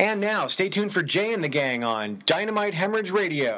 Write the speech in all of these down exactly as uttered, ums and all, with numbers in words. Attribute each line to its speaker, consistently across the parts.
Speaker 1: And now, stay tuned for Jay and the Gang on Dynamite Hemorrhage Radio.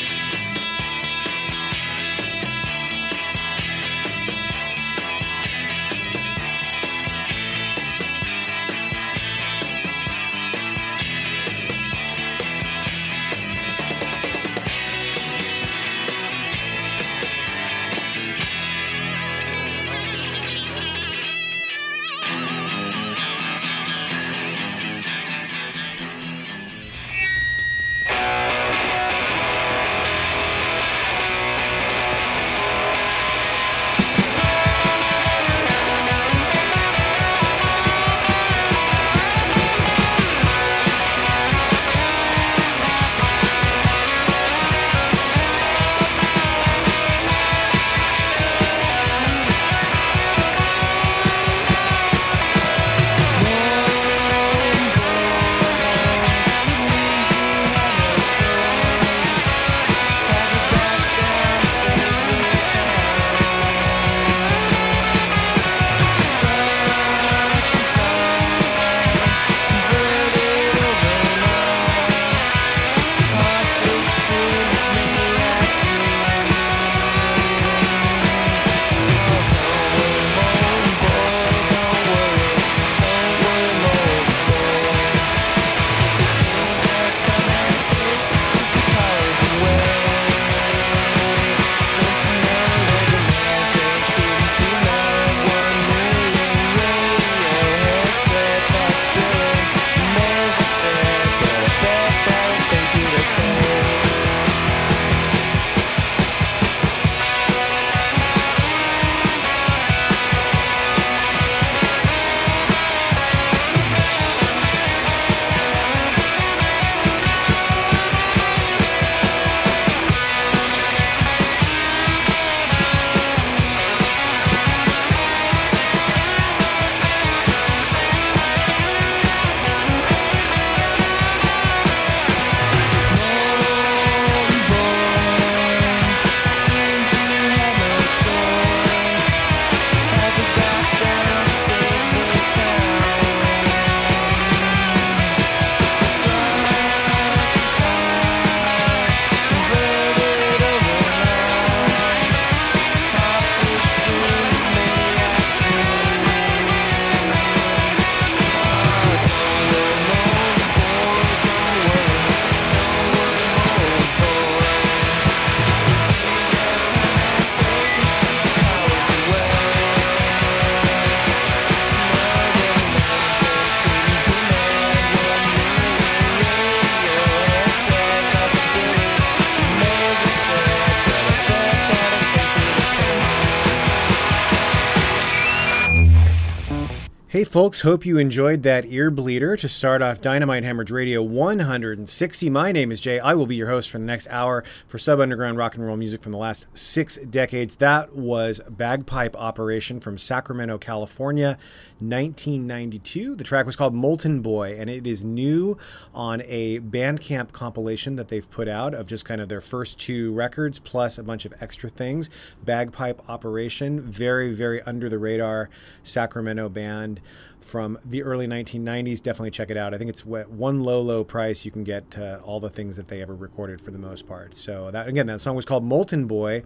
Speaker 1: Hey folks, hope you enjoyed that ear bleeder to start off Dynamite Hemorrhage Radio one hundred sixty. My name is Jay. I will be your host for the next hour for sub-underground rock and roll music from the last six decades. That was Bagpipe Operation from Sacramento, California, nineteen ninety-two. The track was called Molten Boy, and it is new on a Bandcamp compilation that they've put out of just kind of their first two records plus a bunch of extra things. Bagpipe Operation, very, very under the radar Sacramento band from the early nineteen nineties. Definitely check it out. I think it's one low, low price. You can get uh, all the things that they ever recorded for the most part. So that, again, that song was called Molten Boy.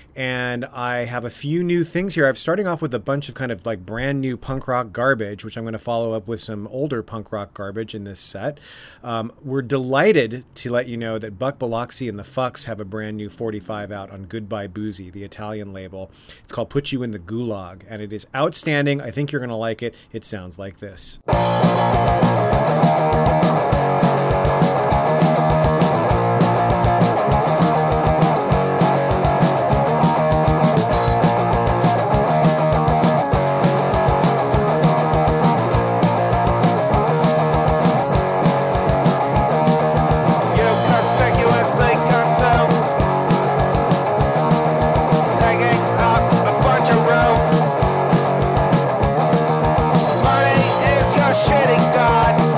Speaker 1: And I have a few new things here. I'm starting off with a bunch of kind of like brand new punk rock garbage, which I'm going to follow up with some older punk rock garbage in this set. Um, we're delighted to let you know that Buck Biloxi and the Fucks have a brand new forty-five out on Goodbye Boozy, the Italian label. It's called Put You in the Gulag, and it is outstanding. I think you're going to like it. It sounds like this.
Speaker 2: Money is your shitting god.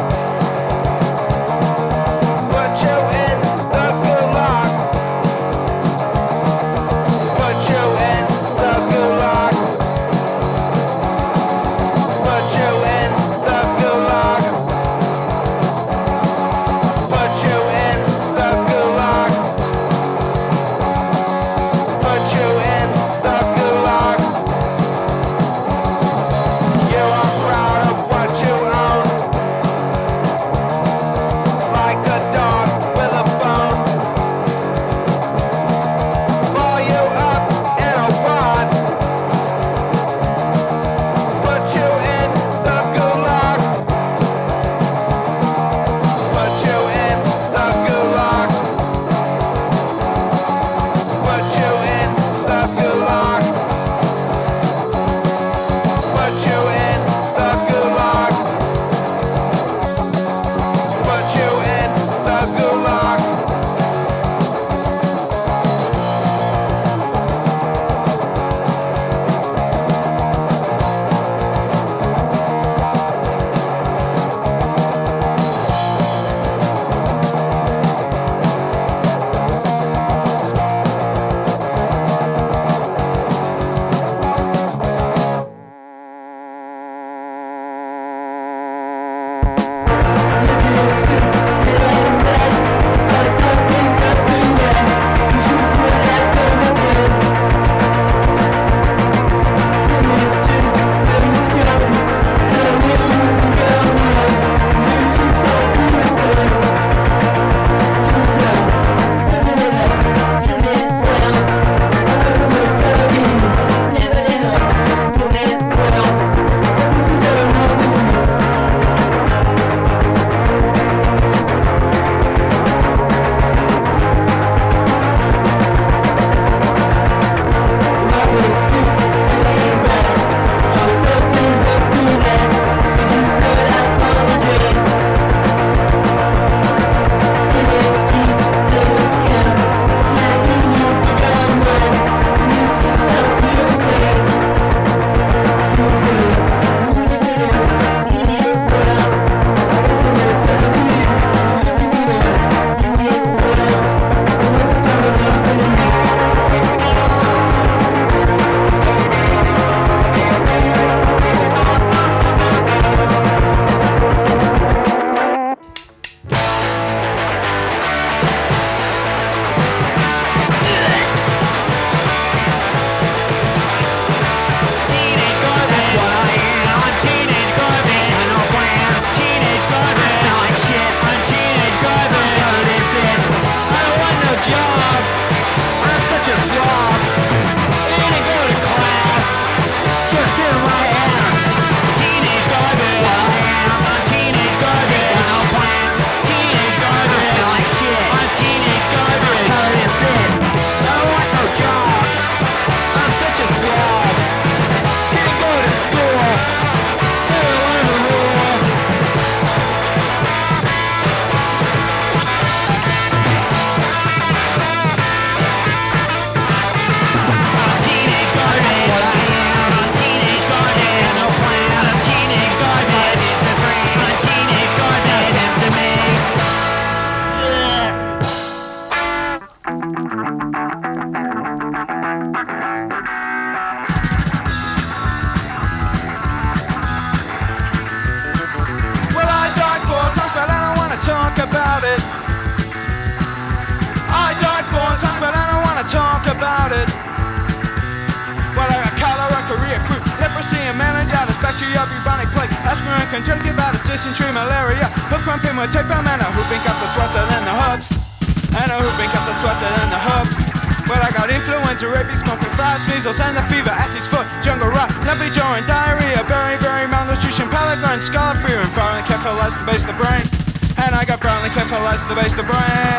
Speaker 2: the bubonic plague, aspirin, conjunctivitis, dysentery, malaria, hook cramping with tape and a whooping up the sweater than the hubs. And a whooping up the sweater than the hubs. Well, I got influenza, rabies, smoking flies, measles, and the fever, Atty's foot, jungle rot, lumpy jaw and diarrhea, berry, berry, malnutrition, peregrine, scarlet fever, and violent cephalitis to the base of the brain. And I got violent cephalitis to the base of the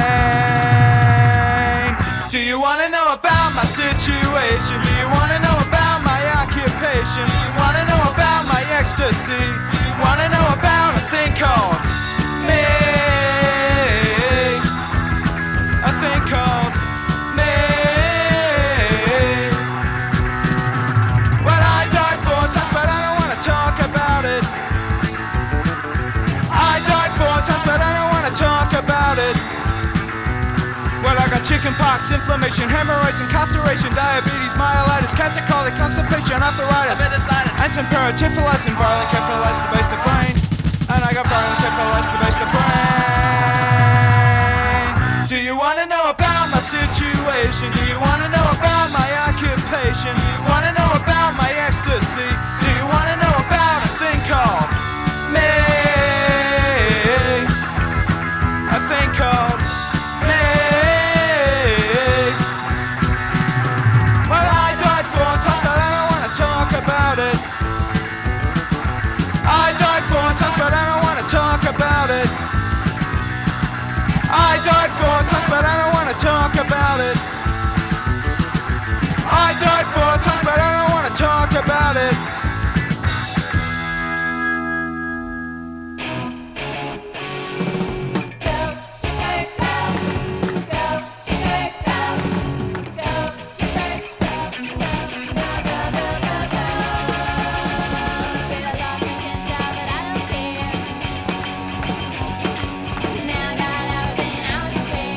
Speaker 2: brain. Do you wanna know about my situation? Do you wanna know about my occupation? Do you wanna know about my ecstasy? Do you wanna know about a thing called me? A thing called me. Well, I died four times, but I don't wanna talk about it. I died four times, but I don't wanna talk about it. Well, I got chicken pox, inflammation, hemorrhoids, incarceration, diabetes, myelitis, cancer, colic, constipation, arthritis, and some paratyphalitis and violent cephalitis to the base of the brain. And I got violent cephalitis to the base of the brain. Do you wanna know about my situation? Do you wanna know about my occupation? Do you wanna know about my ecstasy? Do you wanna know about a thing called me? A thing called me. Well, I died four times, but I don't wanna talk about it. I died four times, but I don't wanna talk about it. I died four times, but I don't wanna talk about it. I died four times, but I don't wanna talk about it.
Speaker 3: Now I got everything I was afraid.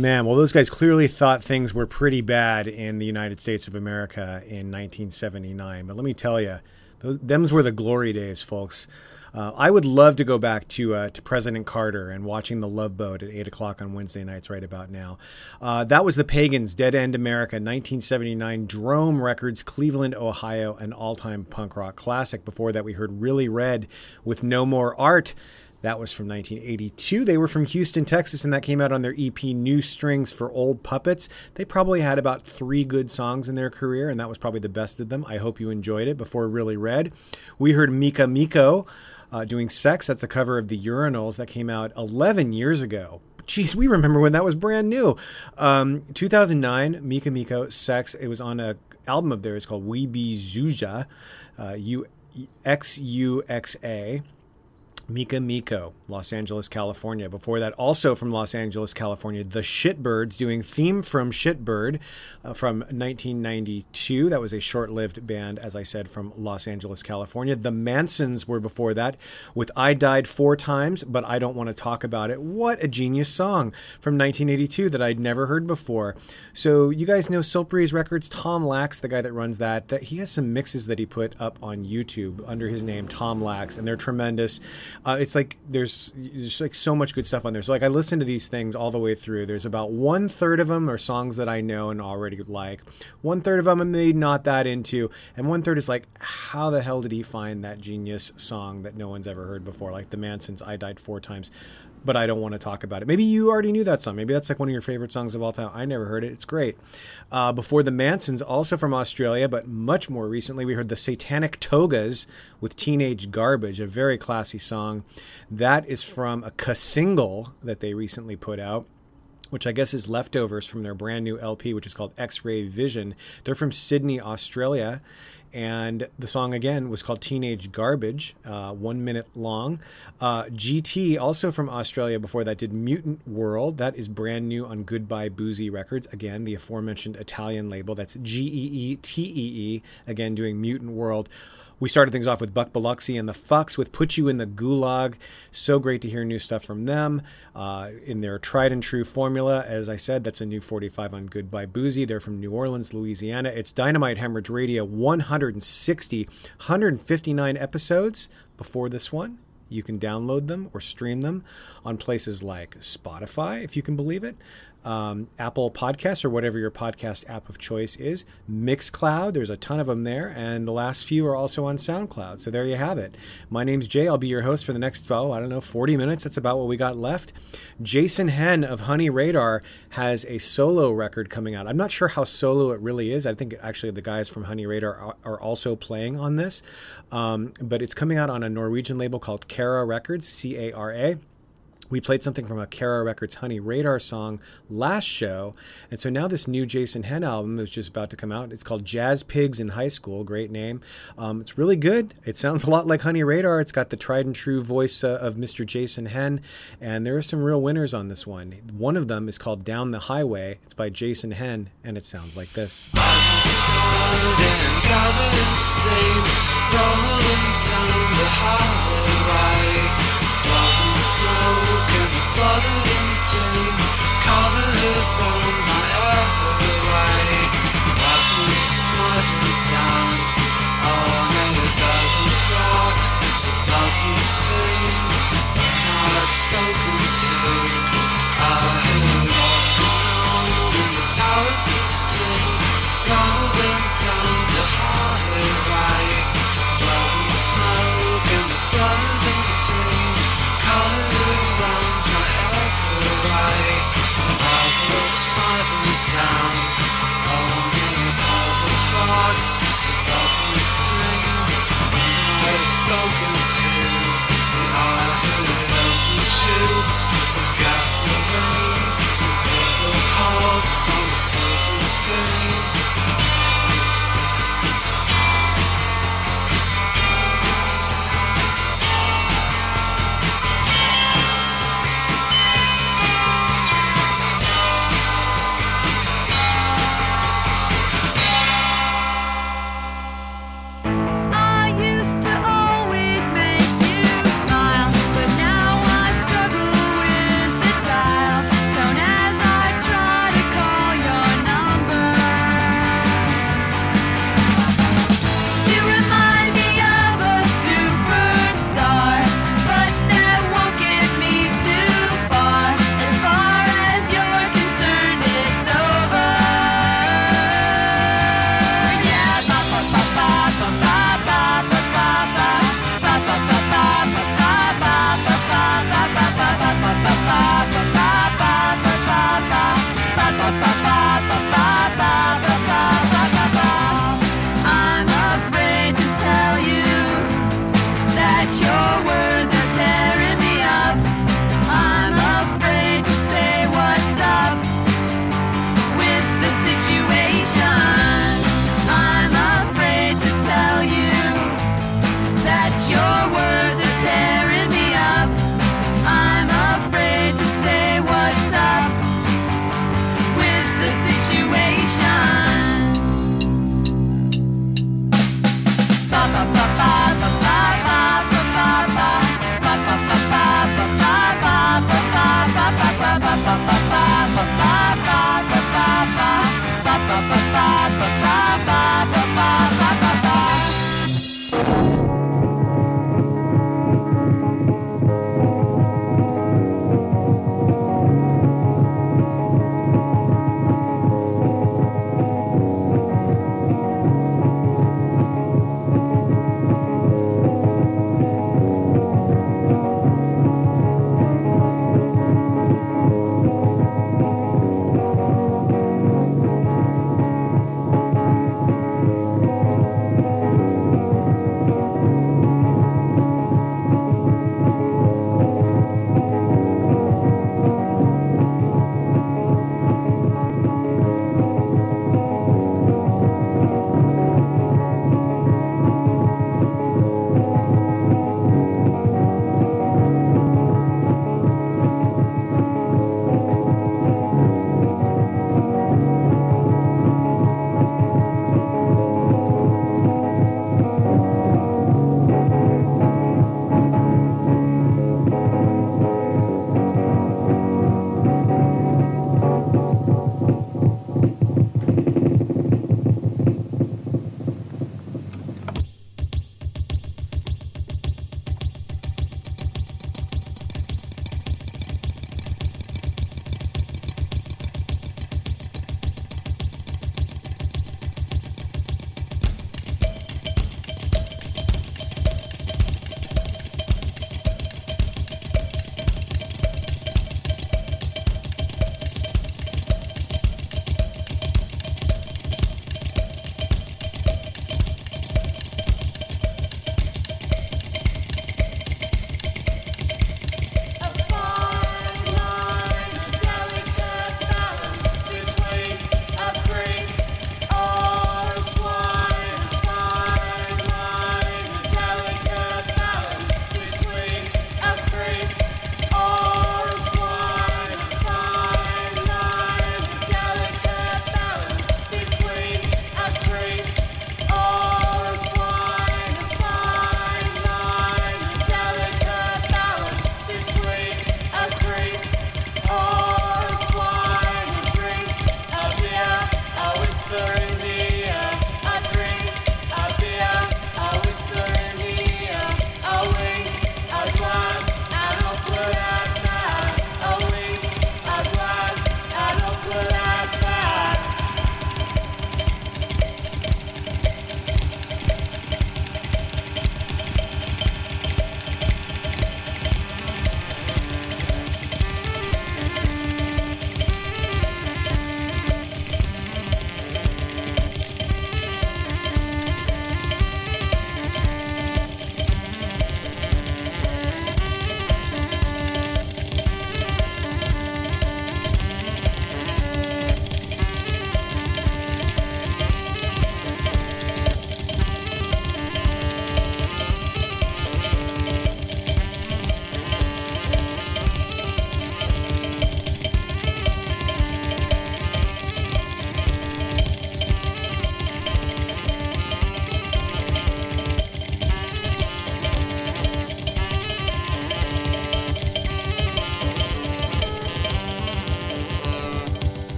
Speaker 1: Man, well, those guys clearly thought things were pretty bad in the United States of America in nineteen seventy-nine. But let me tell you, those, them's were the glory days, folks. Uh, I would love to go back to uh, to President Carter and watching The Love Boat at eight o'clock on Wednesday nights right about now. Uh, that was the Pagans, Dead End America, nineteen seventy-nine, Drome Records, Cleveland, Ohio, an all-time punk rock classic. Before that, we heard Really Red with No More Art. That was from nineteen eighty-two. They were from Houston, Texas, and that came out on their E P New Strings for Old Puppets. They probably had about three good songs in their career, and that was probably the best of them. I hope you enjoyed it. Before Really Red, we heard Mika Miko uh, doing Sex. That's a cover of the Urinals that came out eleven years ago. Jeez, we remember when that was brand new. Um, two thousand nine, Mika Miko, Sex. It was on an album of theirs called We Be Xuxa, uh, U- X U X A. Mika Miko, Los Angeles, California. Before that, also from Los Angeles, California, the Shitbirds doing Theme from Shitbird uh, from nineteen ninety-two. That was a short-lived band, as I said, from Los Angeles, California. The Mansons were before that with I Died Four Times, But I Don't Want to Talk About It. What a genius song from nineteen eighty-two that I'd never heard before. So you guys know Silk Breeze Records, Tom Lax, the guy that runs that, that he has some mixes that he put up on YouTube under his name, Tom Lax, and they're tremendous. Uh, it's like there's, there's like so much good stuff on there. So like I listen to these things all the way through. There's about one third of them are songs that I know and already like. One third of them I'm maybe not that into, and one third is like, how the hell did he find that genius song that no one's ever heard before? Like the Mansons, I Died Four Times, But I Don't Want to Talk About It. Maybe you already knew that song. Maybe that's like one of your favorite songs of all time. I never heard it. It's great. Uh, before the Mansons, also from Australia, but much more recently, we heard the Satanic Togas with Teenage Garbage, a very classy song. That is from a K-single that they recently put out, which I guess is leftovers from their brand new L P, which is called X-Ray Vision. They're from Sydney, Australia. And the song, again, was called Teenage Garbage, uh, one minute long. Uh, G T, also from Australia before that, did Mutant World. That is brand new on Goodbye Boozy Records. Again, the aforementioned Italian label. That's G E E T E E, again, doing Mutant World. We started things off with Buck Biloxi and the Fucks with Put You in the Gulag. So great to hear new stuff from them uh, in their tried and true formula. As I said, that's a new forty-five on Goodbye Boozy. They're from New Orleans, Louisiana. It's Dynamite Hemorrhage Radio, one hundred sixty, one hundred fifty-nine episodes before this one. You can download them or stream them on places like Spotify, if you can believe it. Um, Apple Podcasts or whatever your podcast app of choice is. Mixcloud, there's a ton of them there, and the last few are also on SoundCloud. So there you have it. My name's Jay. I'll be your host for the next, oh, I don't know, forty minutes. That's about what we got left. Jason Henn of Honey Radar has a solo record coming out. I'm not sure how solo it really is. I think actually the guys from Honey Radar are, are also playing on this, um, but it's coming out on a Norwegian label called Cara Records, C A R A. We played something from a Cara Records Honey Radar song last show. And so now this new Jason Henn album is just about to come out. It's called Jazz Pigs in High School. Great name. Um, it's really good. It sounds a lot like Honey Radar. It's got the tried and true voice uh, of Mister Jason Henn. And there are some real winners on this one. One of them is called Down the Highway. It's by Jason Henn, and it sounds like this.
Speaker 3: Smoke and the flooded intake, covered from my other way. Walking smartly down, all made of golden frogs, golden stain. Not spoken to, I heard all in the power system, rolling down the highway. Rolling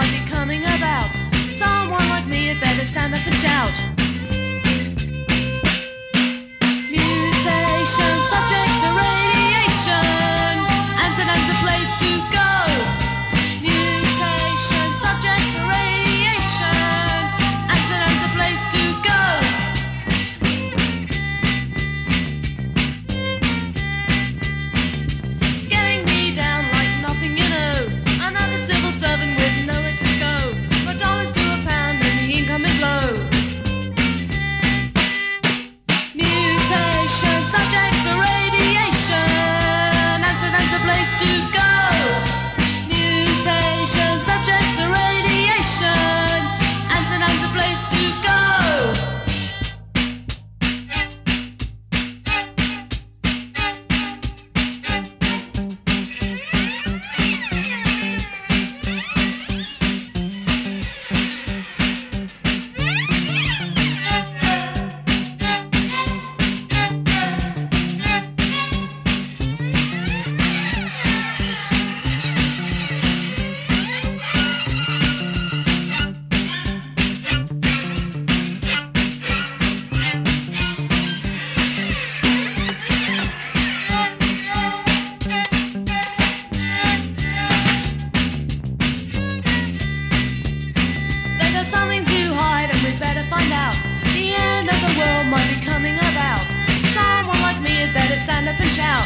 Speaker 4: might be coming about. Someone like me had better stand up and shout. Mutation, subject to radiation. Amsterdam's a place to go. Mutation, subject to radiation. Amsterdam's a place to go. It's getting me down like nothing, you know. Another civil servant with nowhere to go. For dollars to a pound and the income is low. Mutation, subject to radiation. Amsterdam's a place to go. Mutation, subject to radiation. Amsterdam's a place to go. They got something to hide and we'd better find out. The end of the world might be coming about. Someone like me had better stand up and shout.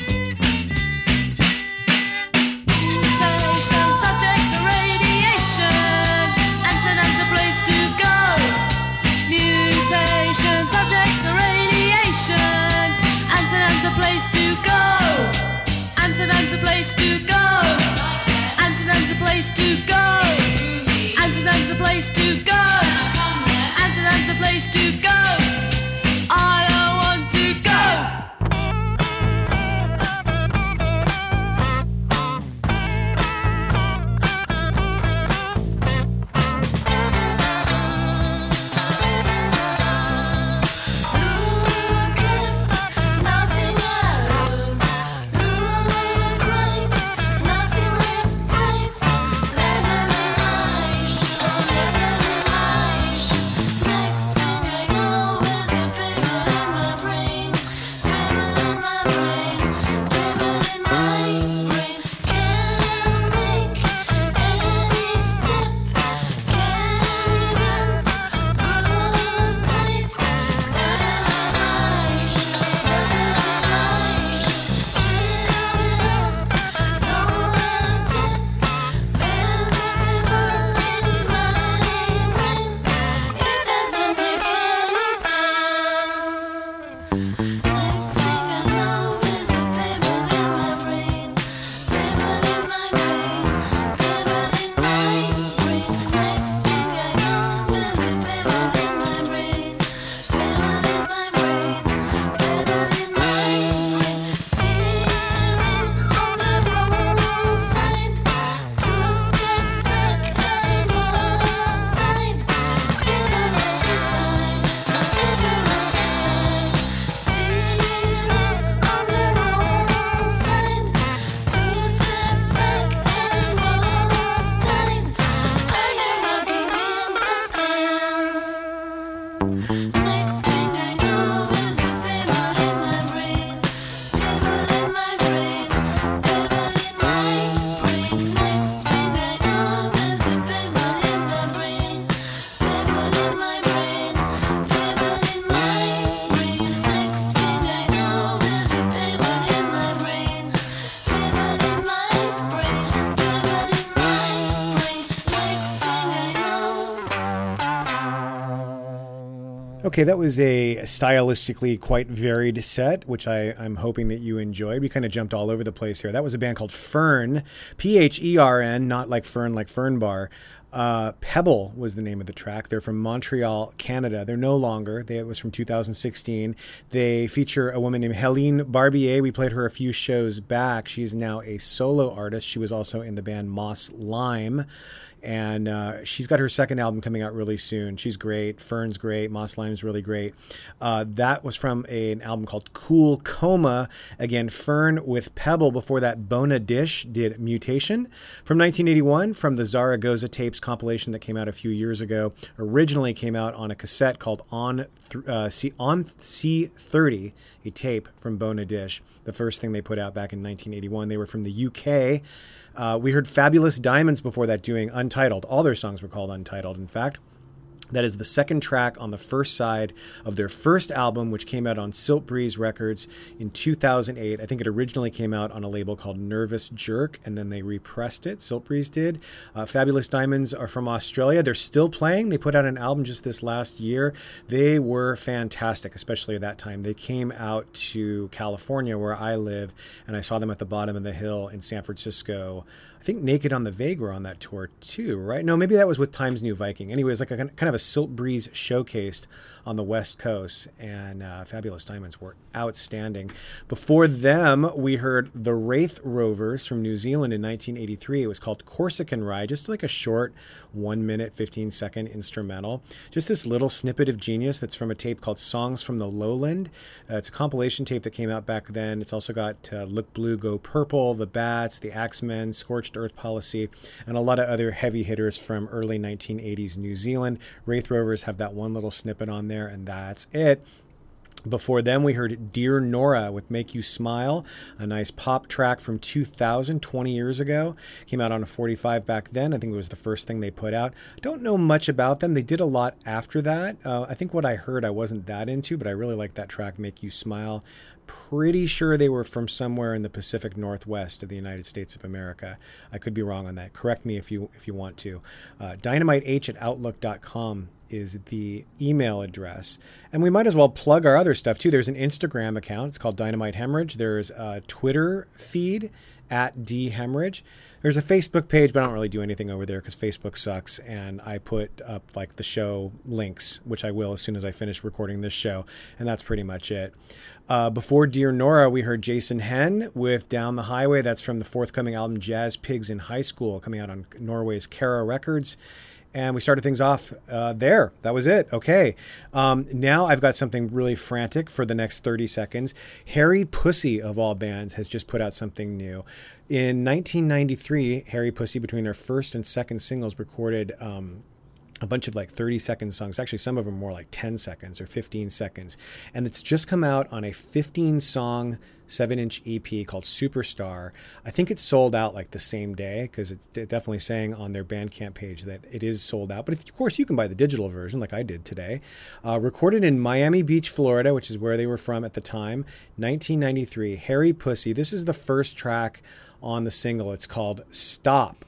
Speaker 4: Mutation, subject to radiation. Amsterdam's a place to go. Mutation, subject to radiation. Amsterdam's a place to go. Amsterdam's a place to go. Amsterdam's a place to go. Amsterdam's the place to go. Amsterdam's the place to go. I don't want to go.
Speaker 1: Okay, that was a stylistically quite varied set, which I, I'm hoping that you enjoyed. We kind of jumped all over the place here. That was a band called Phern, P H E R N, not like Fern, like Fern Bar. Uh, Pebble was the name of the track. They're from Montreal, Canada. They're no longer. They, it was from two thousand sixteen. They feature a woman named Helene Barbier. We played her a few shows back. She's now a solo artist. She was also in the band Moss Lime. And uh, she's got her second album coming out really soon. She's great. Fern's great. Moss Lime's really great. Uh, that was from a, an album called Cool Coma. Again, Fern with Pebble. Before that, Bona Dish did Mutation. From nineteen eighty-one, from the Zaragoza Tapes compilation that came out a few years ago. Originally came out on a cassette called On th- uh, C- On C thirty, a tape from Bona Dish. The first thing they put out back in nineteen eighty-one. They were from the U K. Uh, we heard Fabulous Diamonds before that doing Untitled. All their songs were called Untitled, in fact. That is the second track on the first side of their first album, which came out on Silt Breeze Records in two thousand eight. I think it originally came out on a label called Nervous Jerk, and then they repressed it. Silt Breeze did. Uh, Fabulous Diamonds are from Australia. They're still playing. They put out an album just this last year. They were fantastic, especially at that time. They came out to California, where I live, and I saw them at the bottom of the hill in San Francisco. I think Naked on the Vague were on that tour too, right? No, maybe that was with Times New Viking. Anyways, like a kind of a Silt Breeze showcased on the West Coast, and uh, Fabulous Diamonds were outstanding. Before them, we heard the Wraith Rovers from New Zealand in nineteen eighty-three. It was called Corsican Ride, just like a short one minute, fifteen second instrumental. Just this little snippet of genius that's from a tape called Songs from the Lowland. Uh, it's a compilation tape that came out back then. It's also got uh, Look Blue, Go Purple, The Bats, The Axemen, Scorched Earth Policy, and a lot of other heavy hitters from early nineteen eighties New Zealand. Wraith Rovers have that one little snippet on there, and that's it. Before them, we heard Dear Nora with Make You Smile, a nice pop track from two thousand, twenty years ago. Came out on a forty-five back then. I think it was the first thing they put out. Don't know much about them. They did a lot after that. Uh, I think what I heard I wasn't that into, but I really like that track, Make You Smile. Pretty sure they were from somewhere in the Pacific Northwest of the United States of America. I could be wrong on that. Correct me if you if you want to. Uh, dynamiteh at outlook dot com is the email address. And we might as well plug our other stuff too. There's an Instagram account. It's called Dynamite Hemorrhage. There's a Twitter feed at D Hemorrhage. There's a Facebook page, but I don't really do anything over there because Facebook sucks. And I put up like the show links, which I will as soon as I finish recording this show. And that's pretty much it. Uh, before Dear Nora, we heard Jason Henn with Down the Highway. That's from the forthcoming album Jazz Pigs in High School, coming out on Norway's Kara Records. And we started things off uh, there. That was it. Okay. Um, now I've got something really frantic for the next thirty seconds. Harry Pussy, of all bands, has just put out something new. In nineteen ninety-three, Harry Pussy, between their first and second singles, recorded um, a bunch of like thirty second songs. Actually, some of them more like ten seconds or fifteen seconds. And it's just come out on a fifteen song, seven inch E P called Superstar. I think it's sold out like the same day because it's definitely saying on their Bandcamp page that it is sold out. But if, of course, you can buy the digital version like I did today. Uh, recorded in Miami Beach, Florida, which is where they were from at the time. nineteen ninety-three, Harry Pussy. This is the first track on the single. It's called Stop.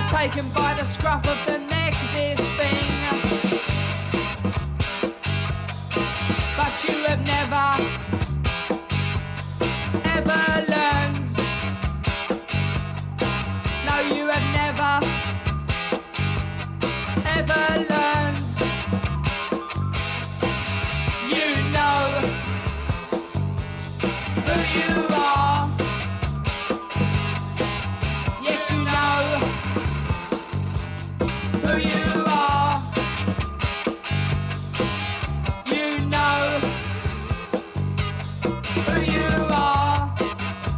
Speaker 3: taken by the scruff of the neck, this thing. But you have never, ever learned. No, you have never, ever learned. You know who you are. Yes, you know who you are. You know who you are.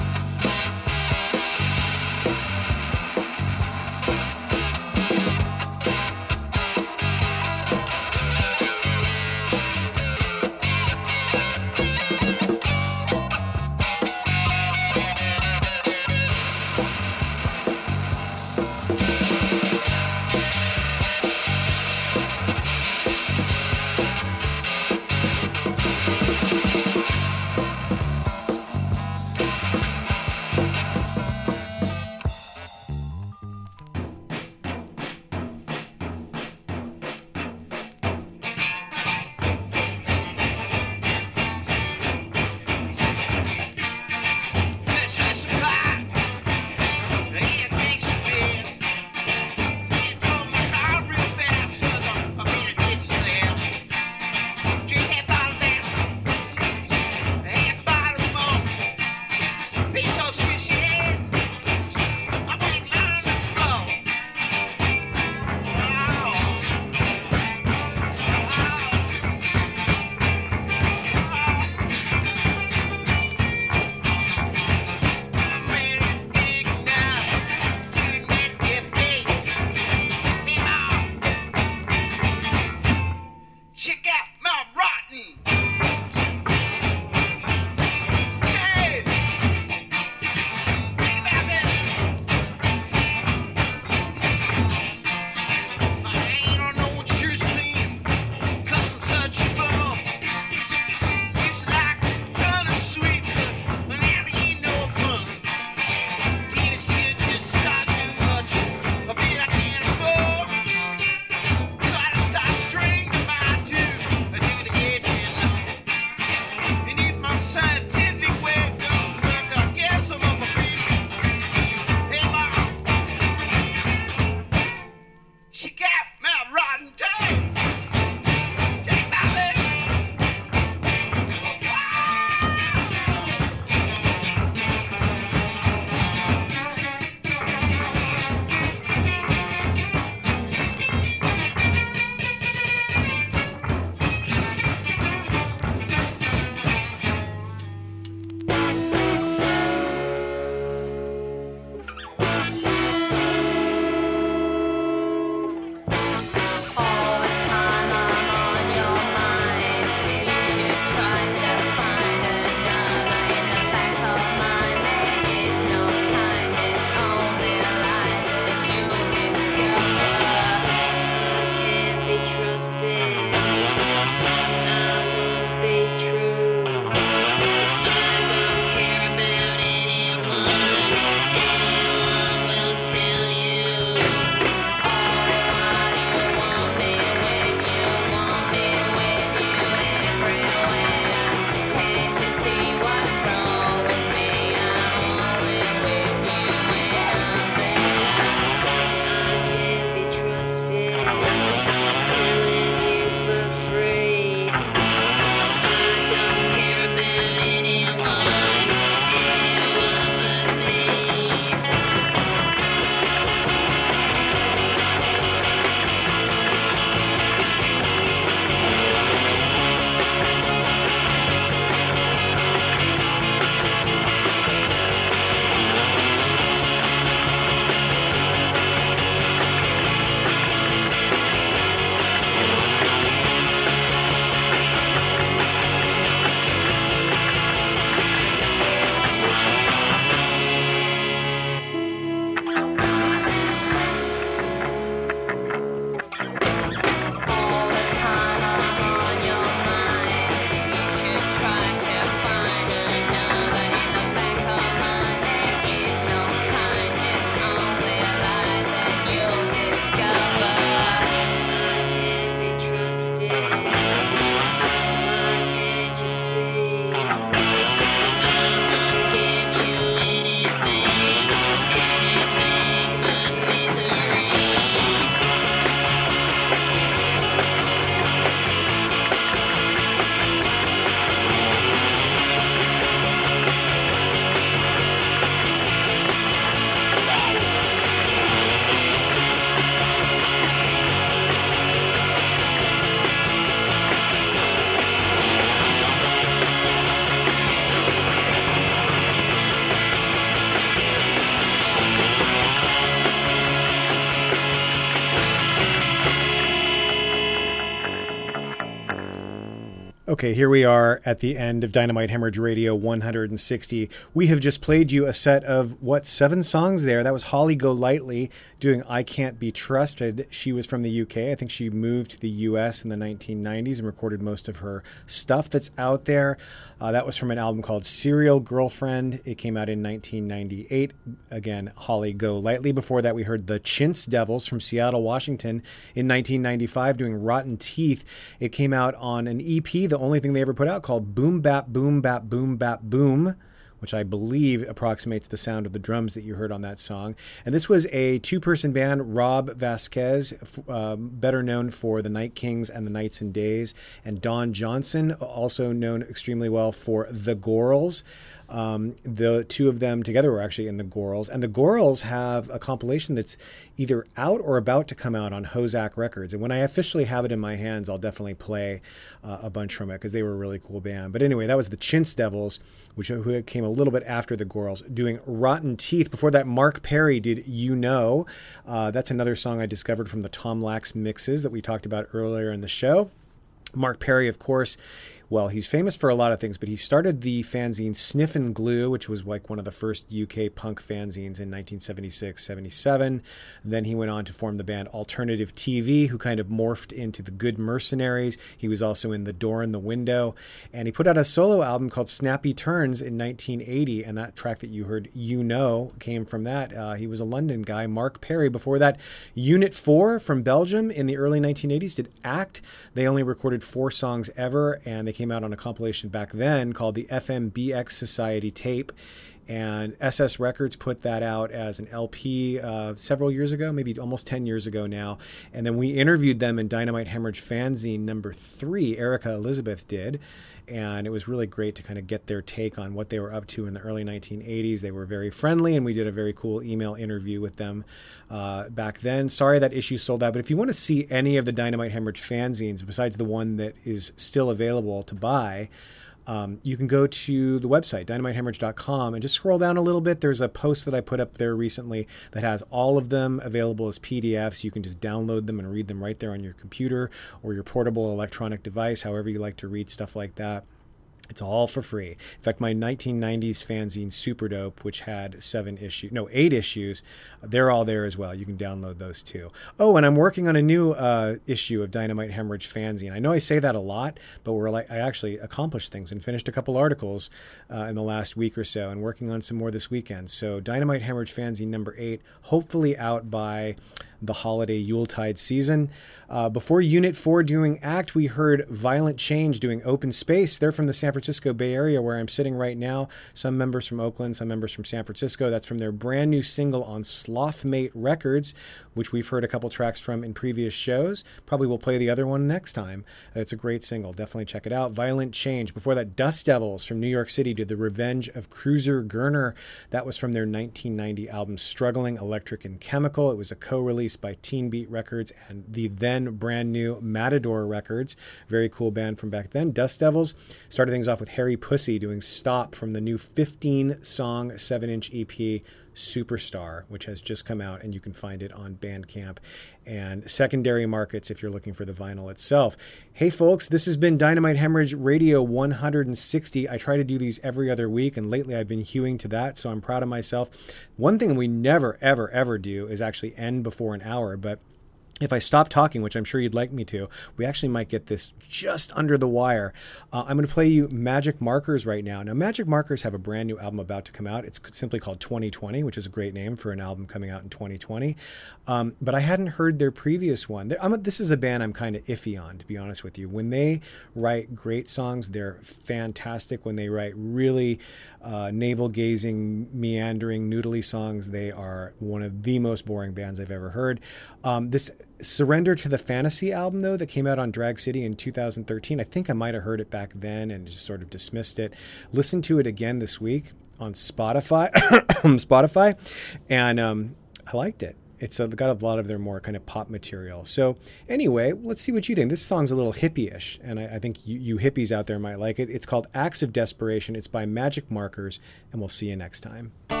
Speaker 1: Okay, here we are at the end of Dynamite Hemorrhage Radio one hundred sixty. We have just played you a set of, what, seven songs there. That was Holly Golightly doing I Can't Be Trusted. She was from the U K. I think she moved to the U S in the nineteen nineties and recorded most of her stuff that's out there. Uh, that was from an album called Serial Girlfriend. It came out in nineteen ninety-eight. Again, Holly Golightly. Before that, we heard the Chintz Devils from Seattle, Washington in nineteen ninety-five doing Rotten Teeth. It came out on an E P, the only thing they ever put out, called Boom Bap Boom Bap Boom Bap Boom, which I believe approximates the sound of the drums that you heard on that song. And this was a two-person band, Rob Vasquez, uh, better known for the Night Kings and the Nights and Days, and Don Johnson, also known extremely well for The Gorals. Um, the two of them together were actually in the Gorals, and the Gorals have a compilation that's either out or about to come out on Hozak Records. And when I officially have it in my hands, I'll definitely play uh, a bunch from it because they were a really cool band. But anyway, that was the Chintz Devils, which who came a little bit after the Gorals, doing Rotten Teeth. Before that, Mark Perry did You Know. Uh, that's another song I discovered from the Tom Lax mixes that we talked about earlier in the show. Mark Perry, of course, well, he's famous for a lot of things, but he started the fanzine Sniff and Glue, which was like one of the first U K punk fanzines in nineteen seventy-six, seventy-seven. Then he went on to form the band Alternative T V, who kind of morphed into the Good Mercenaries. He was also in The Door in the Window. And he put out a solo album called Snappy Turns in nineteen eighty, and that track that you heard, You Know, came from that. Uh, he was a London guy. Mark Perry, before that, Unit four from Belgium in the early nineteen eighties did Act. They only recorded four songs ever, and they came out on a compilation back then called the F M B X Society Tape, and S S Records put that out as an L P uh, several years ago, maybe almost ten years ago now. And then we interviewed them in Dynamite Hemorrhage Fanzine number three, Erica Elizabeth did, and it was really great to kind of get their take on what they were up to in the early nineteen eighties. They were very friendly, and we did a very cool email interview with them uh, back then. Sorry that issue sold out, but if you want to see any of the Dynamite Hemorrhage fanzines besides the one that is still available to buy, Um, you can go to the website, dynamite hemorrhage dot com, and just scroll down a little bit. There's a post that I put up there recently that has all of them available as P D Fs. You can just download them and read them right there on your computer or your portable electronic device, however you like to read stuff like that. It's all for free. In fact, my nineteen nineties fanzine, Super Dope, which had seven issues, no, eight issues, they're all there as well. You can download those too. Oh, and I'm working on a new uh, issue of Dynamite Hemorrhage fanzine. I know I say that a lot, but we're like, I actually accomplished things and finished a couple articles uh, in the last week or so, and working on some more this weekend. So Dynamite Hemorrhage fanzine number eight, hopefully out by the holiday Yuletide season. Uh, before Unit four doing Act, we heard Violent Change doing Open Space. They're from the San Francisco Bay Area, where I'm sitting right now. Some members from Oakland, some members from San Francisco. That's from their brand new single on Slothmate Records, which we've heard a couple tracks from in previous shows. Probably we'll play the other one next time. It's a great single. Definitely check it out. Violent Change. Before that, Dust Devils from New York City did The Revenge of Cruiser Gerner. That was from their nineteen ninety album Struggling Electric and Chemical. It was a co-release by Teen Beat Records and the then brand new Matador Records. Very cool band from back then. Dust Devils started things off with Harry Pussy doing Stop from the new fifteen song seven inch E P Superstar, which has just come out, and you can find it on Bandcamp and secondary markets if you're looking for the vinyl itself. Hey folks, this has been Dynamite Hemorrhage Radio one hundred sixty. I try to do these every other week, and lately I've been hewing to that, so I'm proud of myself. One thing we never, ever, ever do is actually end before an hour, but if I stop talking, which I'm sure you'd like me to, we actually might get this just under the wire. Uh, I'm going to play you Magic Markers right now. Now, Magic Markers have a brand new album about to come out. It's simply called twenty twenty, which is a great name for an album coming out in twenty twenty. Um, but I hadn't heard their previous one. I'm a, this is a band I'm kind of iffy on, to be honest with you. When they write great songs, they're fantastic. When they write really uh, navel-gazing, meandering, noodly songs, they are one of the most boring bands I've ever heard. Um, this Surrender to the Fantasy album, though, that came out on Drag City in two thousand thirteen. I think I might have heard it back then and just sort of dismissed it. Listen to it again this week on Spotify, Spotify, and um, I liked it. It's uh, got a lot of their more kind of pop material. So anyway, let's see what you think. This song's a little hippie-ish, and I, I think you, you hippies out there might like it. It's called Acts of Desperation. It's by Magic Markers, and we'll see you next time.